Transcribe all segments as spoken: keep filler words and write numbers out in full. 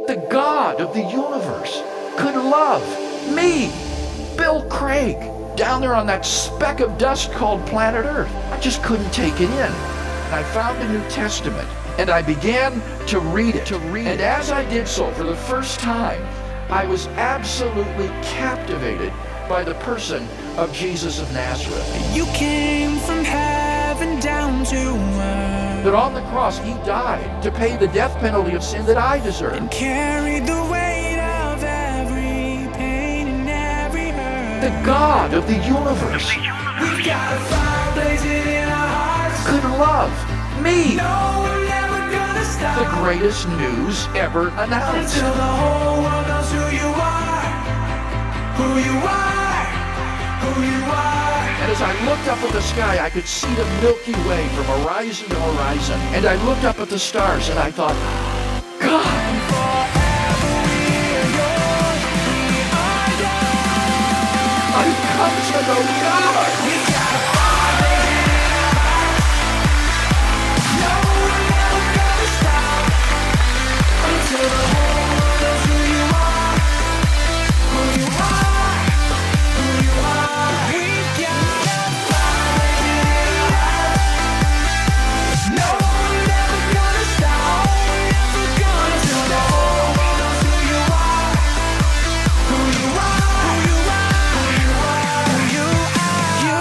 The God of the universe could love me, Bill Craig, down there on that speck of dust called planet Earth. I just couldn't take it in. And I found the New Testament, and I began to read it. To read and it. As I did so for the first time, I was absolutely captivated by the person of Jesus of Nazareth. You came from heaven down to earth. That on the cross he died to pay the death penalty of sin that I deserved. And carried the weight of every pain and every hurt. The God of the universe We've got a fire blazing in our hearts. could love me. No, we're never gonna stop. The greatest news ever announced. Until the whole world knows who you are. Who you are. Who you are. And as I looked up at the sky, I could see the Milky Way from horizon to horizon. And I looked up at the stars and I thought, God, I've come to know God. We got a fire blazing in our hearts. No, we're never gonna stop. Until the whole world knows who you are. Who you are. Who you are. We got a fire blazing in our hearts. No, we're never gonna stop. Never gonna Until the whole world knows who you are. Who you are. Who you are. Who you are. Who you are. You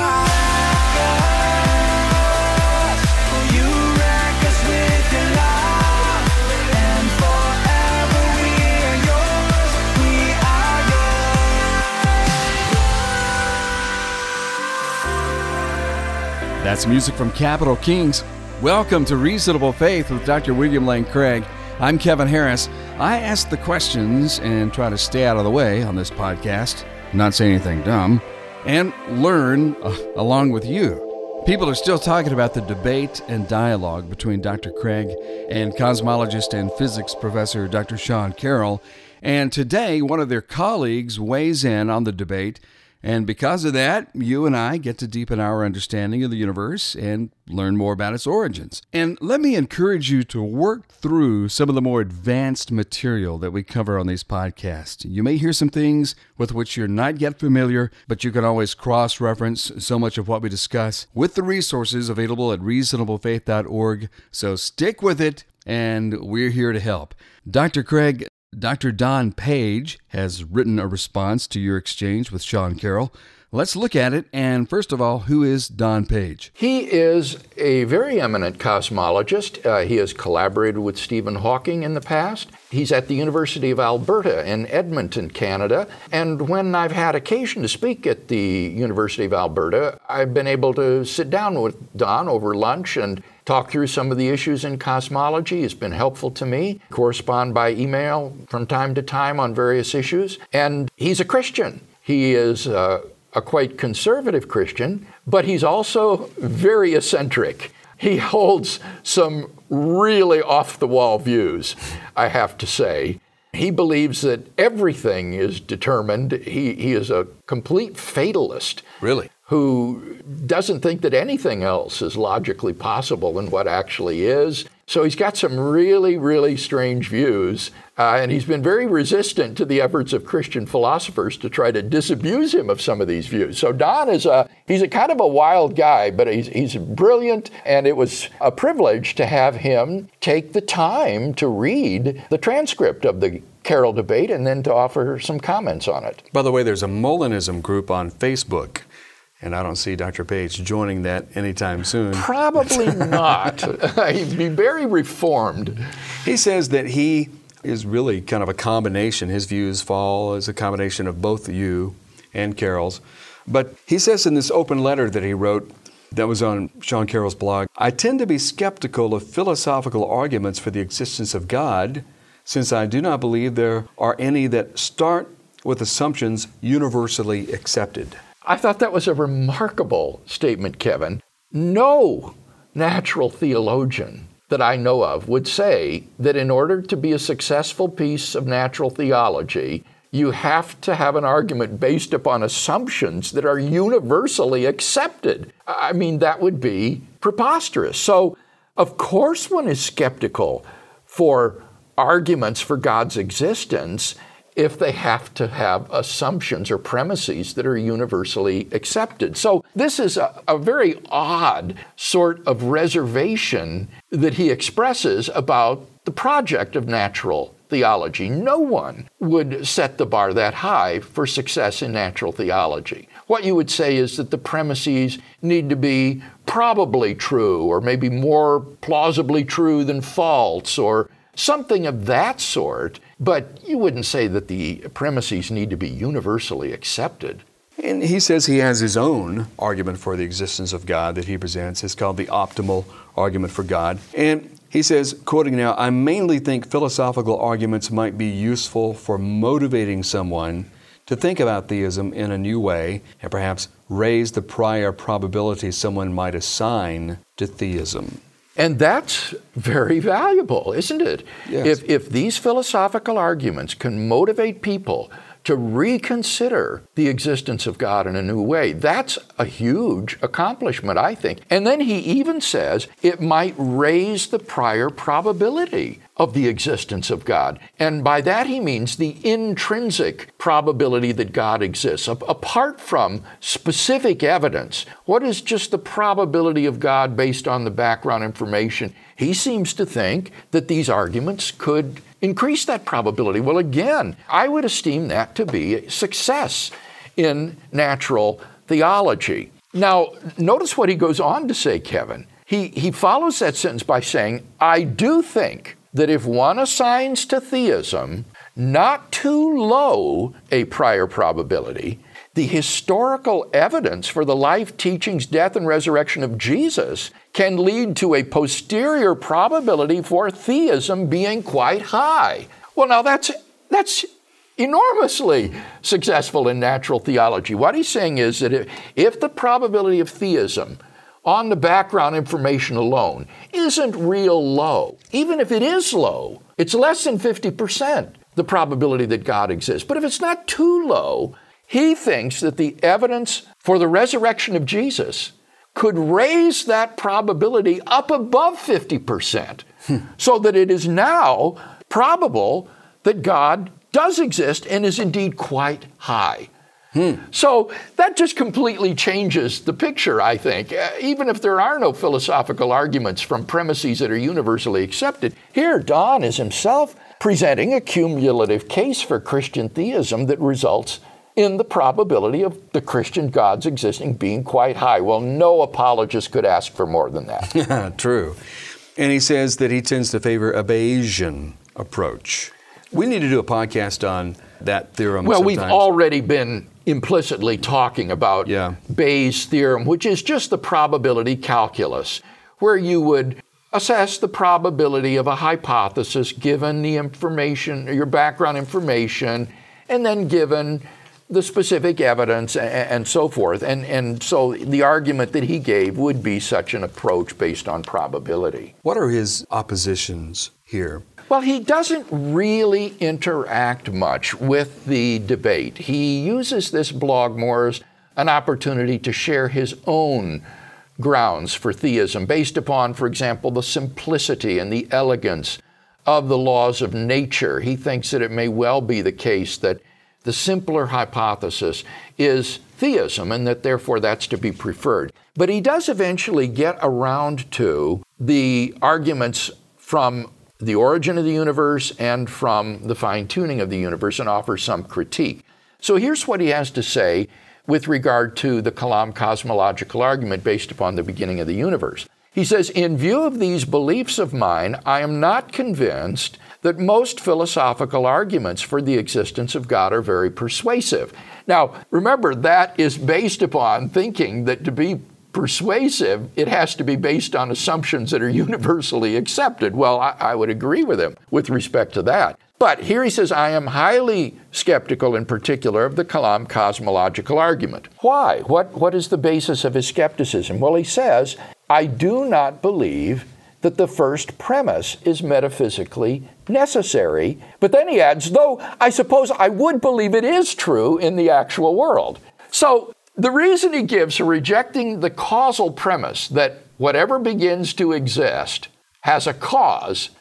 wreck us. You wreck us with your love. And forever we are yours. We are yours. That's music from Capital Kings. Welcome to Reasonable Faith with Doctor William Lane Craig. I'm Kevin Harris. I ask the questions and try to stay out of the way on this podcast, not say anything dumb, and learn uh, along with you. People are still talking about the debate and dialogue between Doctor Craig and cosmologist and physics professor Doctor Sean Carroll. And today, one of their colleagues weighs in on the debate. And because of that, you and I get to deepen our understanding of the universe and learn more about its origins. And let me encourage you to work through some of the more advanced material that we cover on these podcasts. You may hear some things with which you're not yet familiar, but you can always cross-reference so much of what we discuss with the resources available at reasonable faith dot org. So stick with it, and we're here to help. Doctor Craig, Doctor Don Page has written a response to your exchange with Sean Carroll. Let's look at it. And first of all, who is Don Page? He is a very eminent cosmologist. Uh, he has collaborated with Stephen Hawking in the past. He's at the University of Alberta in Edmonton, Canada. And when I've had occasion to speak at the University of Alberta, I've been able to sit down with Don over lunch and talk through some of the issues in cosmology. It's been helpful to me. Correspond by email from time to time on various issues. And he's a Christian. He is uh, a quite conservative Christian, but he's also very eccentric. He holds some really off-the-wall views, I have to say. He believes that everything is determined. He, he is a complete fatalist. Really? Who doesn't think that anything else is logically possible than what actually is. So he's got some really, really strange views, uh, and he's been very resistant to the efforts of Christian philosophers to try to disabuse him of some of these views. So Don is a, he's a kind of a wild guy, but he's, he's brilliant, and it was a privilege to have him take the time to read the transcript of the Carroll debate and then to offer some comments on it. By the way, there's a Molinism group on Facebook, and I don't see Doctor Page joining that anytime soon. Probably not. He'd be very reformed. He says that he is really kind of a combination. His views fall as a combination of both you and Carroll's. But he says in this open letter that he wrote that was on Sean Carroll's blog, I tend to be skeptical of philosophical arguments for the existence of God, since I do not believe there are any that start with assumptions universally accepted. I thought that was a remarkable statement, Kevin. No natural theologian that I know of would say that in order to be a successful piece of natural theology, you have to have an argument based upon assumptions that are universally accepted. I mean, that would be preposterous. So, of course, one is skeptical for arguments for God's existence if they have to have assumptions or premises that are universally accepted. So this is a, a very odd sort of reservation that he expresses about the project of natural theology. No one would set the bar that high for success in natural theology. What you would say is that the premises need to be probably true, or maybe more plausibly true than false, or something of that sort, but you wouldn't say that the premises need to be universally accepted. And he says he has his own argument for the existence of God that he presents. It's called the optimal argument for God. And he says, quoting now, "I mainly think philosophical arguments might be useful for motivating someone to think about theism in a new way and perhaps raise the prior probability someone might assign to theism." And that's very valuable, isn't it? Yes. If, if these philosophical arguments can motivate people to reconsider the existence of God in a new way, that's a huge accomplishment, I think. And then he even says it might raise the prior probability of the existence of God. And by that he means the intrinsic probability that God exists. A- apart from specific evidence, what is just the probability of God based on the background information? He seems to think that these arguments could increase that probability. Well, again, I would esteem that to be a success in natural theology. Now, notice what he goes on to say, Kevin. He, he follows that sentence by saying, "I do think that if one assigns to theism not too low a prior probability, the historical evidence for the life, teachings, death, and resurrection of Jesus can lead to a posterior probability for theism being quite high." Well, now that's that's enormously successful in natural theology. What he's saying is that if, if the probability of theism on the background information alone isn't real low, even if it is low, it's less than fifty percent, the probability that God exists. But if it's not too low, he thinks that the evidence for the resurrection of Jesus could raise that probability up above fifty percent, hmm. so that it is now probable that God does exist and is indeed quite high. Hmm. So that just completely changes the picture, I think. Uh, even if there are no philosophical arguments from premises that are universally accepted, here Don is himself presenting a cumulative case for Christian theism that results in the probability of the Christian God's existing being quite high. Well, no apologist could ask for more than that. True. And he says that he tends to favor a Bayesian approach. We need to do a podcast on that theorem. Well, sometimes. We've already been implicitly talking about yeah. Bayes' theorem, which is just the probability calculus, where you would assess the probability of a hypothesis given the information, your background information, and then given the specific evidence and, and so forth. And, and so the argument that he gave would be such an approach based on probability. What are his oppositions here? Well, he doesn't really interact much with the debate. He uses this blog more as an opportunity to share his own grounds for theism based upon, for example, the simplicity and the elegance of the laws of nature. He thinks that it may well be the case that the simpler hypothesis is theism and that therefore that's to be preferred. But he does eventually get around to the arguments from the origin of the universe and from the fine-tuning of the universe and offers some critique. So here's what he has to say with regard to the Kalam cosmological argument based upon the beginning of the universe. He says, "In view of these beliefs of mine, I am not convinced that most philosophical arguments for the existence of God are very persuasive." Now, remember, that is based upon thinking that to be persuasive, it has to be based on assumptions that are universally accepted. Well, I, I would agree with him with respect to that. But here he says, "I am highly skeptical in particular of the Kalam cosmological argument." Why? What, what is the basis of his skepticism? Well, he says, "I do not believe that the first premise is metaphysically necessary." But then he adds, "though I suppose I would believe it is true in the actual world." So the reason he gives for rejecting the causal premise that whatever begins to exist has a cause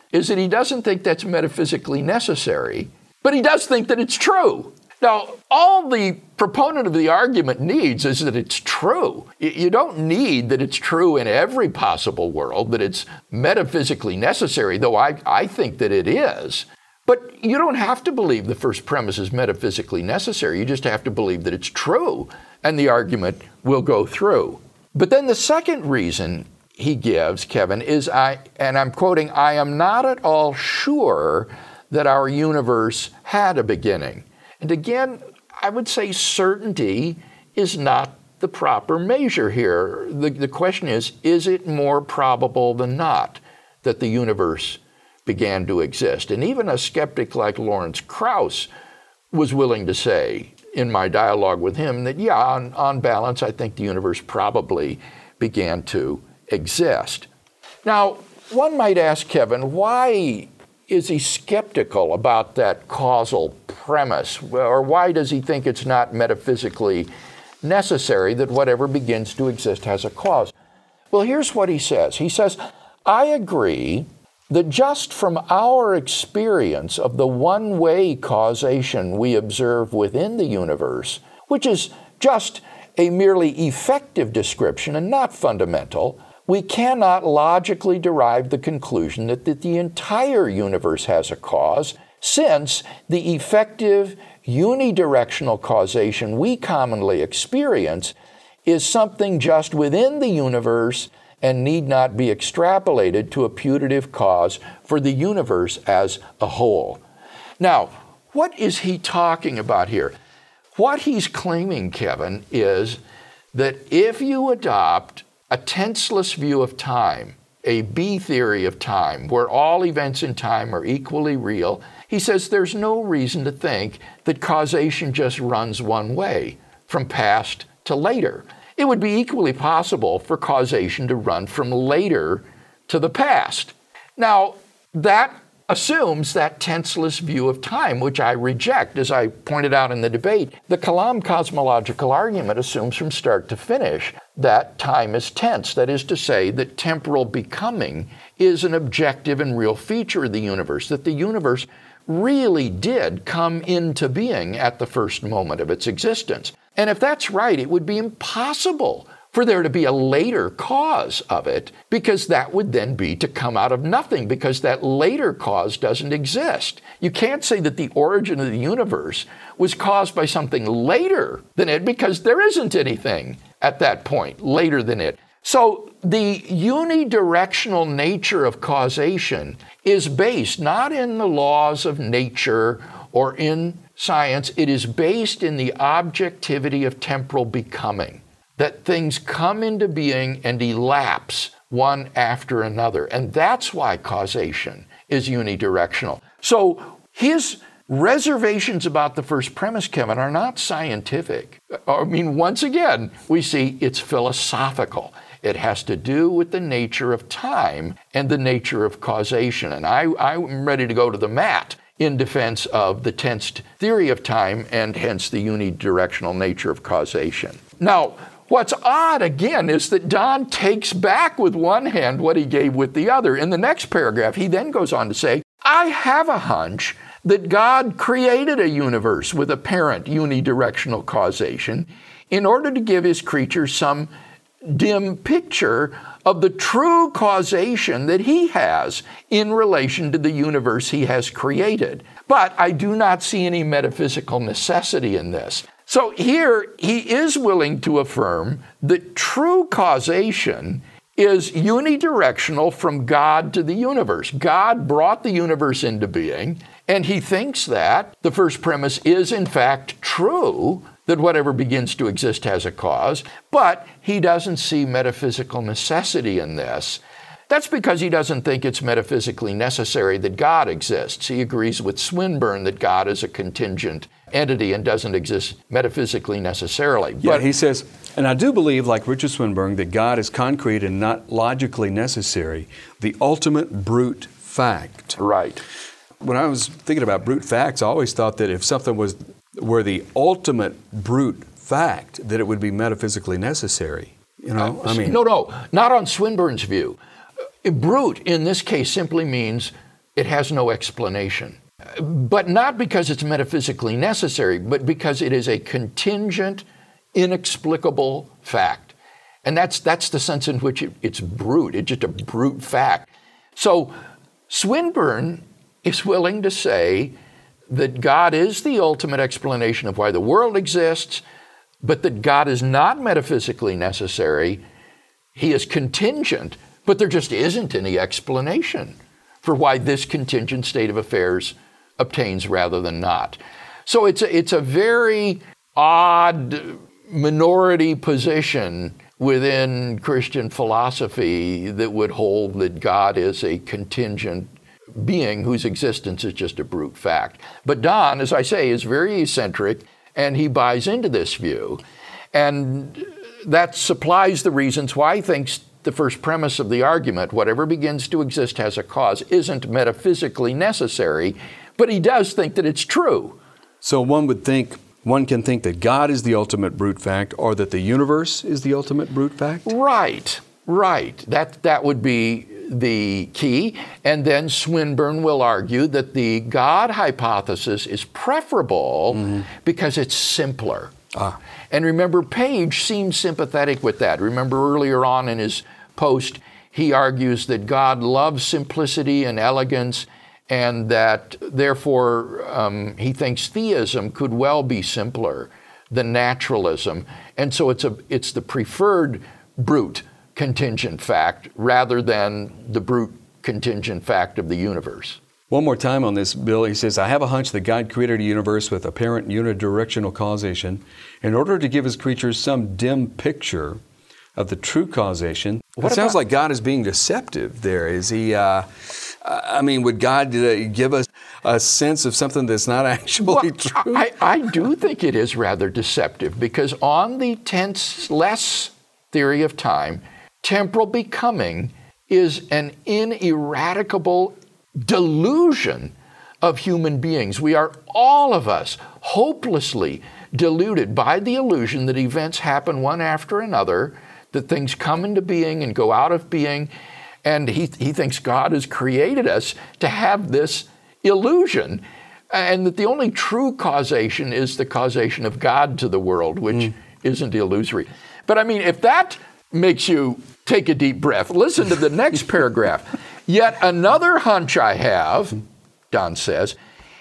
is that he doesn't think that's metaphysically necessary, but he does think that it's true. Now, all the proponent of the argument needs is that it's true. You don't need that it's true in every possible world, that it's metaphysically necessary, though I, I think that it is. But you don't have to believe the first premise is metaphysically necessary. You just have to believe that it's true, and the argument will go through. But then the second reason he gives, Kevin, is, I, and I'm quoting, "I am not at all sure that our universe had a beginning." And again, I would say certainty is not the proper measure here. The, the question is, is it more probable than not that the universe began to exist? And even a skeptic like Lawrence Krauss was willing to say, in my dialogue with him, that yeah, on, on balance, I think the universe probably began to exist. Now, one might ask, Kevin, why is he skeptical about that causal premise? Or why does he think it's not metaphysically necessary that whatever begins to exist has a cause? Well, here's what he says. He says, "I agree that just from our experience of the one-way causation we observe within the universe, which is just a merely effective description and not fundamental, we cannot logically derive the conclusion that, that the entire universe has a cause, since the effective unidirectional causation we commonly experience is something just within the universe and need not be extrapolated to a putative cause for the universe as a whole." Now, what is he talking about here? What he's claiming, Kevin, is that if you adopt a tenseless view of time, a B theory of time, where all events in time are equally real, he says there's no reason to think that causation just runs one way, from past to later. It would be equally possible for causation to run from later to the past. Now, that assumes that tenseless view of time, which I reject. As I pointed out in the debate, the Kalam cosmological argument assumes from start to finish that time is tense. That is to say that temporal becoming is an objective and real feature of the universe, that the universe really did come into being at the first moment of its existence. And if that's right, it would be impossible for there to be a later cause of it, because that would then be to come out of nothing, because that later cause doesn't exist. You can't say that the origin of the universe was caused by something later than it, because there isn't anything at that point later than it. So the unidirectional nature of causation is based not in the laws of nature or in science. It is based in the objectivity of temporal becoming, that things come into being and elapse one after another. And that's why causation is unidirectional. So his reservations about the first premise, Kevin, are not scientific. I mean, once again, we see it's philosophical. It has to do with the nature of time and the nature of causation. And I, I'm ready to go to the mat in defense of the tensed theory of time and hence the unidirectional nature of causation. Now, what's odd, again, is that Don takes back with one hand what he gave with the other. In the next paragraph, he then goes on to say, "I have a hunch that God created a universe with apparent unidirectional causation in order to give his creatures some dim picture of the true causation that he has in relation to the universe he has created. But I do not see any metaphysical necessity in this." So here he is willing to affirm that true causation is unidirectional from God to the universe. God brought the universe into being, and he thinks that the first premise is in fact true, that whatever begins to exist has a cause, but he doesn't see metaphysical necessity in this. That's because he doesn't think it's metaphysically necessary that God exists. He agrees with Swinburne that God is a contingent entity and doesn't exist metaphysically necessarily. Yeah, but he says, and I do believe, like Richard Swinburne, that God is concrete and not logically necessary, the ultimate brute fact. Right. When I was thinking about brute facts, I always thought that if something was were the ultimate brute fact, that it would be metaphysically necessary. You know, Uh, I mean, no, no, not on Swinburne's view. Uh, Brute in this case simply means it has no explanation. But not because it's metaphysically necessary, but because it is a contingent, inexplicable fact. And that's that's the sense in which it, it's brute. It's just a brute fact. So Swinburne is willing to say that God is the ultimate explanation of why the world exists, but that God is not metaphysically necessary. He is contingent, but there just isn't any explanation for why this contingent state of affairs obtains rather than not. So it's a, it's a very odd minority position within Christian philosophy that would hold that God is a contingent being whose existence is just a brute fact. But Don, as I say, is very eccentric, and he buys into this view. And that supplies the reasons why he thinks the first premise of the argument, whatever begins to exist has a cause, isn't metaphysically necessary, but he does think that it's true. So one would think, one can think that God is the ultimate brute fact, or that the universe is the ultimate brute fact? Right, right. That, that would be the key. And then Swinburne will argue that the God hypothesis is preferable mm-hmm. because it's simpler. Ah. And remember, Page seems sympathetic with that. Remember earlier on in his post, he argues that God loves simplicity and elegance, and that therefore um, he thinks theism could well be simpler than naturalism. And so it's a it's the preferred brute contingent fact rather than the brute contingent fact of the universe. One more time on this, Bill. He says, I have a hunch that God created a universe with apparent unidirectional causation in order to give his creatures some dim picture of the true causation. What it sounds like God is being deceptive there. Is he, uh, I mean, would God uh, give us a sense of something that's not actually well, true? I, I do think it is rather deceptive, because on the tense-less theory of time, temporal becoming is an ineradicable delusion of human beings. We are, all of us, hopelessly deluded by the illusion that events happen one after another, that things come into being and go out of being, and he, he thinks God has created us to have this illusion, and that the only true causation is the causation of God to the world, which mm. isn't illusory. But I mean, if that makes you take a deep breath, listen to the next paragraph. Yet another hunch I have, Don says,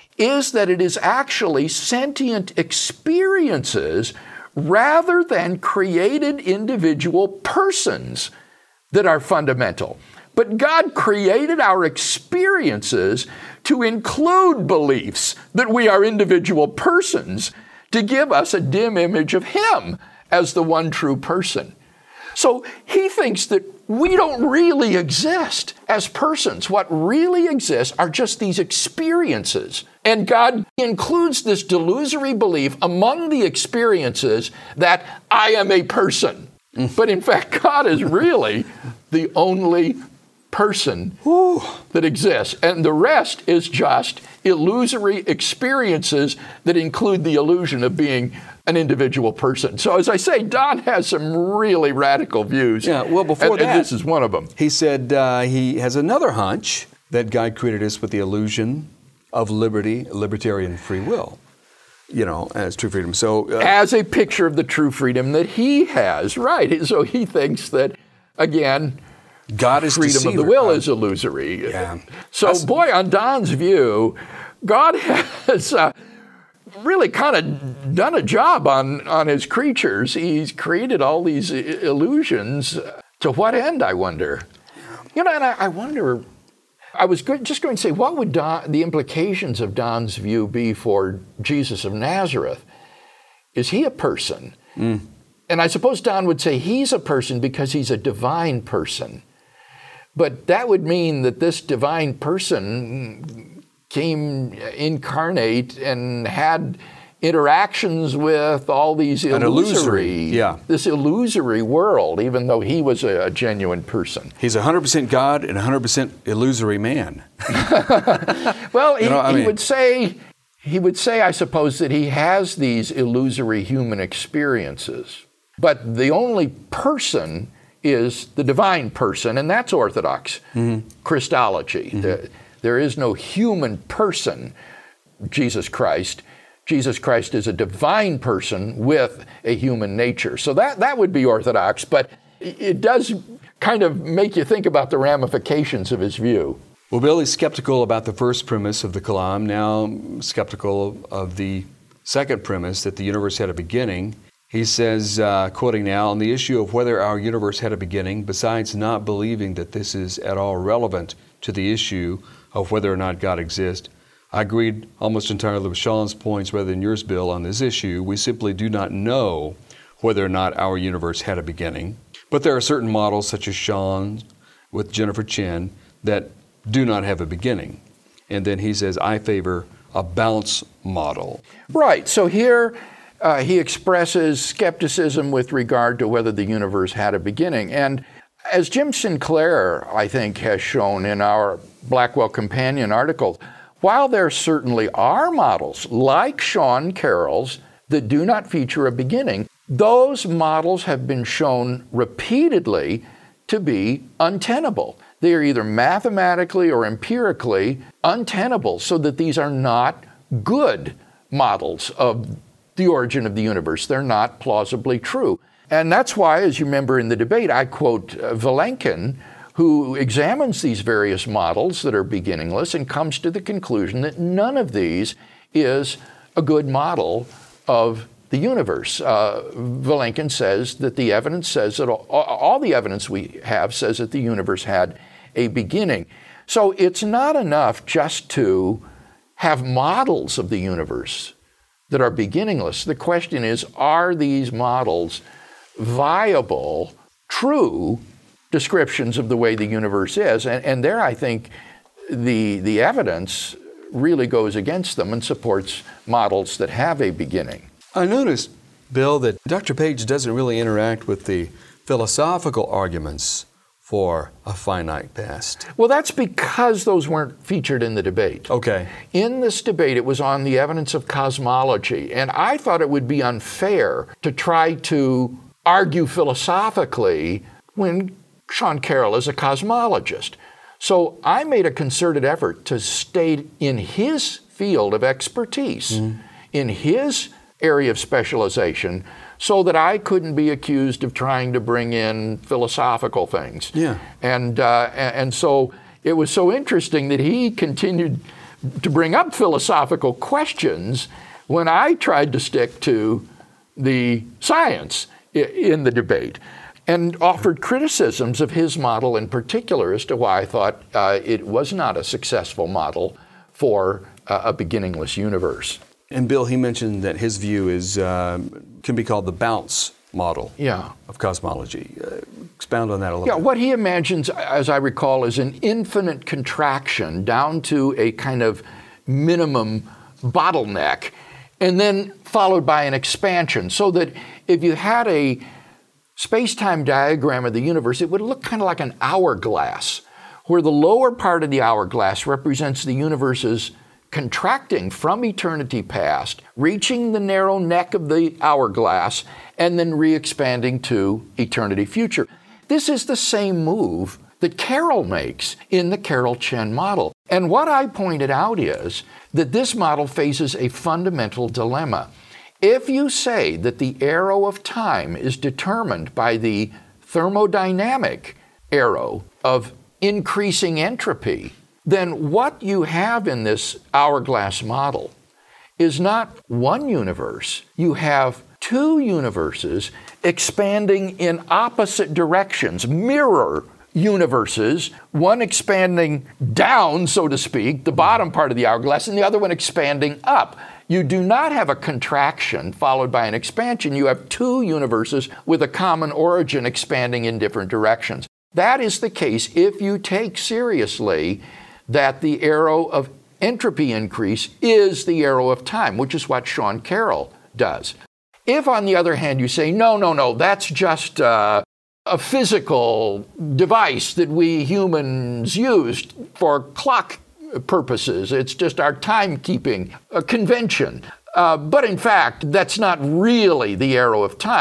is that it is actually sentient experiences rather than created individual persons that are fundamental. But God created our experiences to include beliefs that we are individual persons, to give us a dim image of Him as the one true person. So he thinks that we don't really exist as persons. What really exists are just these experiences. And God includes this delusory belief among the experiences that I am a person. But in fact, God is really the only person Ooh. that exists. And the rest is just illusory experiences that include the illusion of being an individual person. So as I say, Don has some really radical views. Yeah, well, before and, that, and this is one of them. He said uh, he has another hunch that God created us with the illusion of liberty, libertarian free will, you know, as true freedom. So uh, as a picture of the true freedom that he has, right? So he thinks that, again, God is freedom deceiver. of the will is illusory. Yeah. So, That's, boy, on Don's view, God has uh, really kind of done a job on, on his creatures. He's created all these illusions. To what end, I wonder? You know, and I, I wonder, I was good, just going to say, what would Don, the implications of Don's view be for Jesus of Nazareth? Is he a person? Mm. And I suppose Don would say he's a person because he's a divine person. But that would mean that this divine person came incarnate and had interactions with all these illusory, illusory yeah. this illusory world, even though he was a, a genuine person. He's one hundred percent God and one hundred percent illusory man. Well, he, you know, I he mean, would say, he would say, I suppose, that he has these illusory human experiences. But the only person is the divine person, and that's Orthodox mm-hmm. Christology. Mm-hmm. The, There is no human person, Jesus Christ. Jesus Christ is a divine person with a human nature. So that, that would be orthodox, but it does kind of make you think about the ramifications of his view. Well, Bill is skeptical about the first premise of the Kalam, now skeptical of the second premise that the universe had a beginning. He says, uh, quoting now, on the issue of whether our universe had a beginning, besides not believing that this is at all relevant to the issue of whether or not God exists, I agreed almost entirely with Sean's points rather than yours, Bill, on this issue. We simply do not know whether or not our universe had a beginning. But there are certain models, such as Sean with Jennifer Chin, that do not have a beginning. And then he says, I favor a bounce model. Right. So here uh, he expresses skepticism with regard to whether the universe had a beginning. And as Jim Sinclair, I think, has shown in our Blackwell Companion article, while there certainly are models like Sean Carroll's that do not feature a beginning, those models have been shown repeatedly to be untenable. They are either mathematically or empirically untenable, so that these are not good models of the origin of the universe. They're not plausibly true. And that's why, as you remember in the debate, I quote uh, Vilenkin, who examines these various models that are beginningless and comes to the conclusion that none of these is a good model of the universe. Uh, Vilenkin says that the evidence says that all, all the evidence we have says that the universe had a beginning. So it's not enough just to have models of the universe that are beginningless. The question is, are these models viable, true descriptions of the way the universe is? And, and there I think the, the evidence really goes against them and supports models that have a beginning. I noticed, Bill, that Doctor Page doesn't really interact with the philosophical arguments for a finite past. Well, that's because those weren't featured in the debate. Okay. In this debate, it was on the evidence of cosmology, and I thought it would be unfair to try to argue philosophically when Sean Carroll is a cosmologist. So I made a concerted effort to stay in his field of expertise, mm. in his area of specialization, so that I couldn't be accused of trying to bring in philosophical things. Yeah. And, uh, and so it was so interesting that he continued to bring up philosophical questions when I tried to stick to the science in the debate, and offered criticisms of his model in particular as to why I thought uh, it was not a successful model for uh, a beginningless universe. And Bill, he mentioned that his view is uh, can be called the bounce model yeah. of cosmology. Uh, expound on that a little yeah, bit. What he imagines, as I recall, is an infinite contraction down to a kind of minimum bottleneck, and then followed by an expansion, so that if you had a space-time diagram of the universe, it would look kind of like an hourglass, where the lower part of the hourglass represents the universe's contracting from eternity past, reaching the narrow neck of the hourglass, and then re-expanding to eternity future. This is the same move that Carroll makes in the Carroll-Chen model. And what I pointed out is that this model faces a fundamental dilemma. If you say that the arrow of time is determined by the thermodynamic arrow of increasing entropy, then what you have in this hourglass model is not one universe. You have two universes expanding in opposite directions, mirror universes, one expanding down, so to speak, the bottom part of the hourglass, and the other one expanding up. You do not have a contraction followed by an expansion. You have two universes with a common origin expanding in different directions. That is the case if you take seriously that the arrow of entropy increase is the arrow of time, which is what Sean Carroll does. If, on the other hand, you say, no, no, no, that's just uh, a physical device that we humans used for clock purposes, it's just our timekeeping uh, convention, uh, but in fact, that's not really the arrow of time.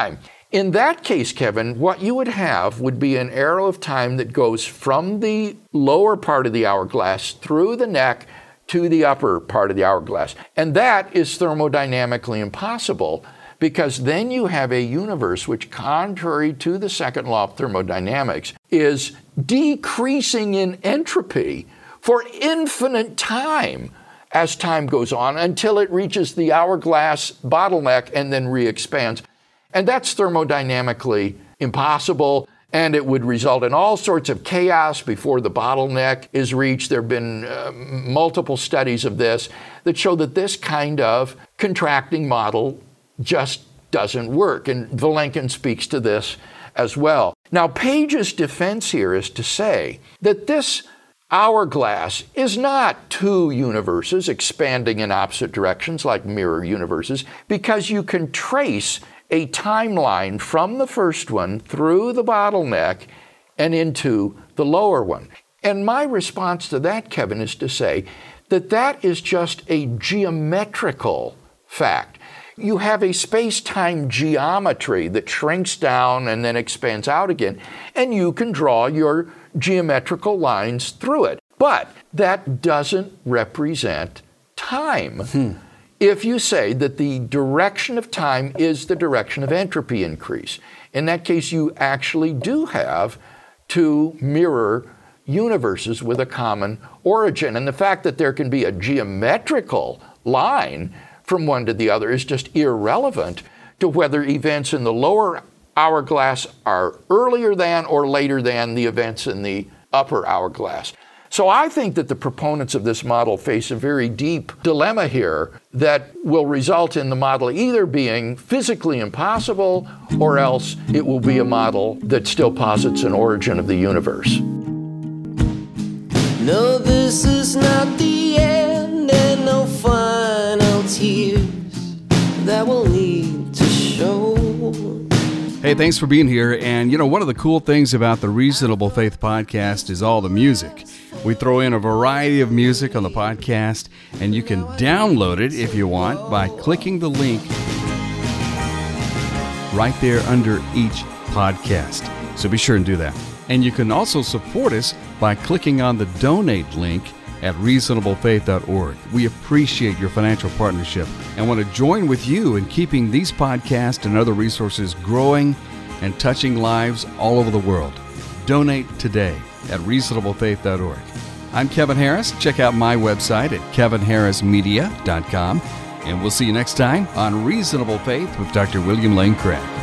In that case, Kevin, what you would have would be an arrow of time that goes from the lower part of the hourglass through the neck to the upper part of the hourglass. And that is thermodynamically impossible, because then you have a universe which, contrary to the second law of thermodynamics, is decreasing in entropy for infinite time as time goes on until it reaches the hourglass bottleneck and then re-expands. And that's thermodynamically impossible, and it would result in all sorts of chaos before the bottleneck is reached. There have been uh, multiple studies of this that show that this kind of contracting model just doesn't work, and Vilenkin speaks to this as well. Now, Page's defense here is to say that this hourglass is not two universes expanding in opposite directions like mirror universes, because you can trace a timeline from the first one through the bottleneck and into the lower one. And my response to that, Kevin, is to say that that is just a geometrical fact. You have a space-time geometry that shrinks down and then expands out again, and you can draw your geometrical lines through it. But that doesn't represent time. Hmm. If you say that the direction of time is the direction of entropy increase, in that case you actually do have two mirror universes with a common origin. And the fact that there can be a geometrical line from one to the other is just irrelevant to whether events in the lower hourglass are earlier than or later than the events in the upper hourglass. So I think that the proponents of this model face a very deep dilemma here that will result in the model either being physically impossible, or else it will be a model that still posits an origin of the universe. No, this is not the end, and no final tears that will need to show. Hey, thanks for being here. And, you know, one of the cool things about the Reasonable Faith podcast is all the music. We throw in a variety of music on the podcast, and you can download it if you want by clicking the link right there under each podcast. So be sure and do that. And you can also support us by clicking on the donate link at reasonable faith dot org. We appreciate your financial partnership and want to join with you in keeping these podcasts and other resources growing and touching lives all over the world. Donate today at reasonable faith dot org. I'm Kevin Harris. Check out my website at kevin harris media dot com, and we'll see you next time on Reasonable Faith with Doctor William Lane Craig.